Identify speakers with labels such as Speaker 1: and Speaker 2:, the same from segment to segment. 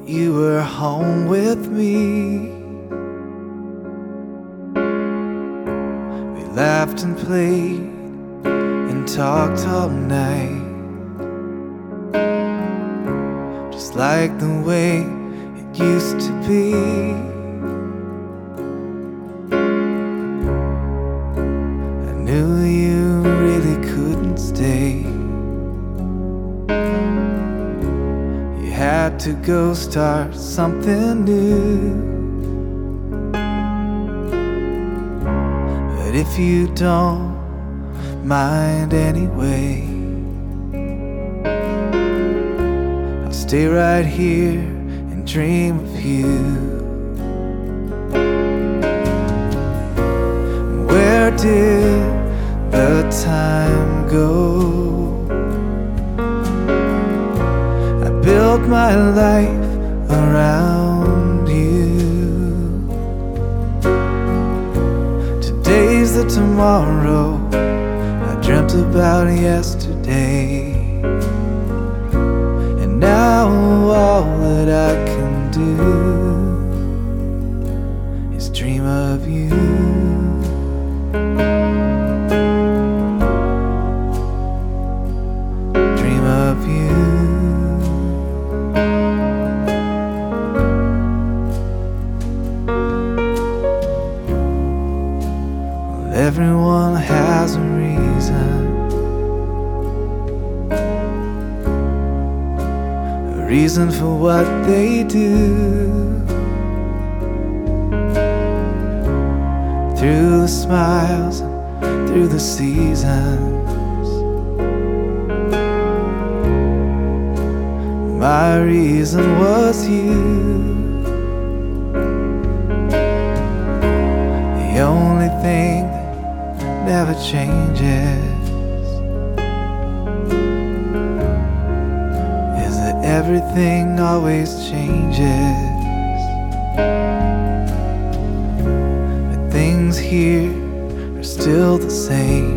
Speaker 1: you were home with me. We laughed and played and talked all night, just like the way it used to be. I knew you really couldn't stay. You had to go start something new. But if you don't mind anyway, I'll stay right here and dream of you. Where did the time go? I built my life around you. Today's the tomorrow I dreamt about yesterday, and now all that I can do is dream of you. Dream of you. Well, everyone has a reason, a reason for what they do. Through the smiles and through the seasons, my reason was you. The only thing that never changes is that everything always changes. But things here are still the same.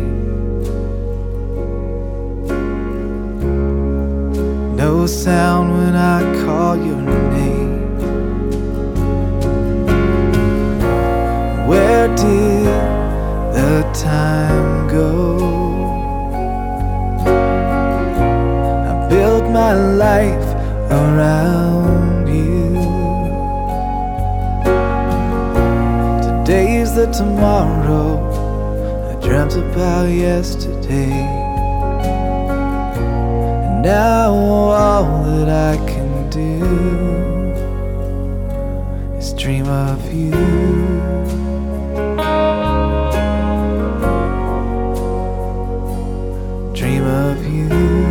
Speaker 1: No sound when I call your name. Where did the time go? I built my life around you. Today's the tomorrow I dreamt about yesterday, and now all that I can do is dream of you. Dream of you.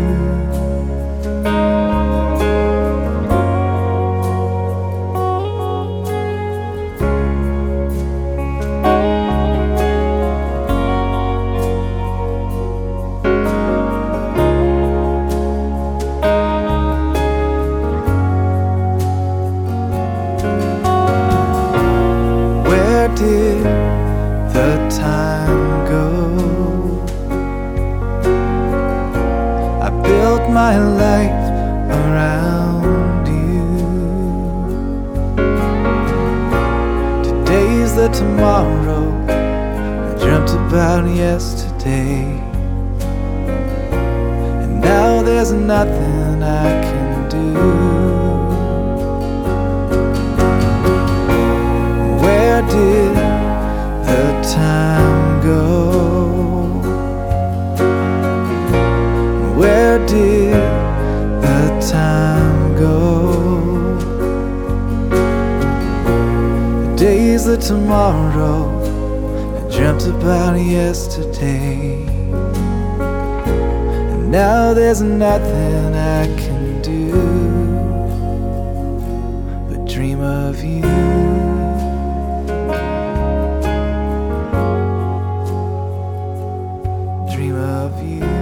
Speaker 1: Where did the time go? I built my life around you. Today's the tomorrow I dreamt about yesterday, and now there's nothing I can do. Where did the time go? Where did the time go? The day's the tomorrow I dreamt about yesterday, and now there's nothing I can do but dream of you. Dream of you.